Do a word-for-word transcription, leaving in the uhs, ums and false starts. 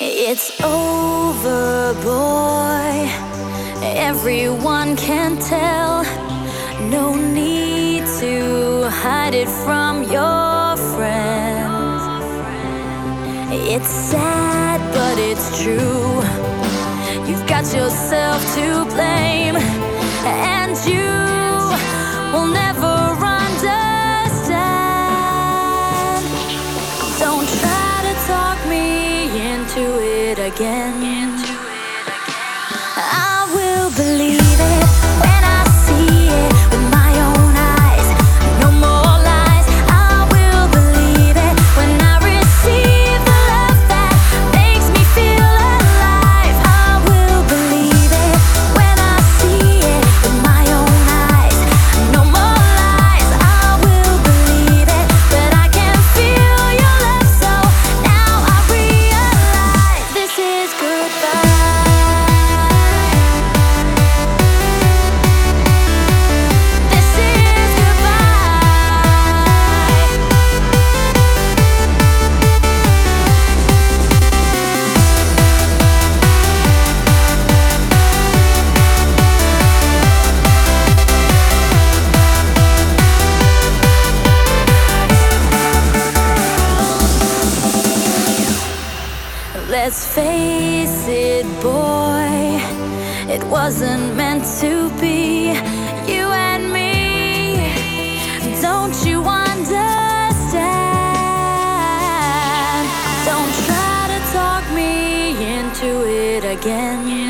It's over, boy. Everyone can tell. No need to hide it from your friends. It's sad, but it's true. You've got yourself to blame, and you will never understand. Don't try to talk me into it again. I will believe it when I see it with my own eyes. No more lies. I will believe it when I receive the love that makes me feel alive. I will believe it when I see it with my own eyes. No more lies. I will believe it, but I can feel your love, so now I realize this is goodbye. Let's face it, boy, it wasn't meant to be you and me. Don't you understand? Don't try to talk me into it again.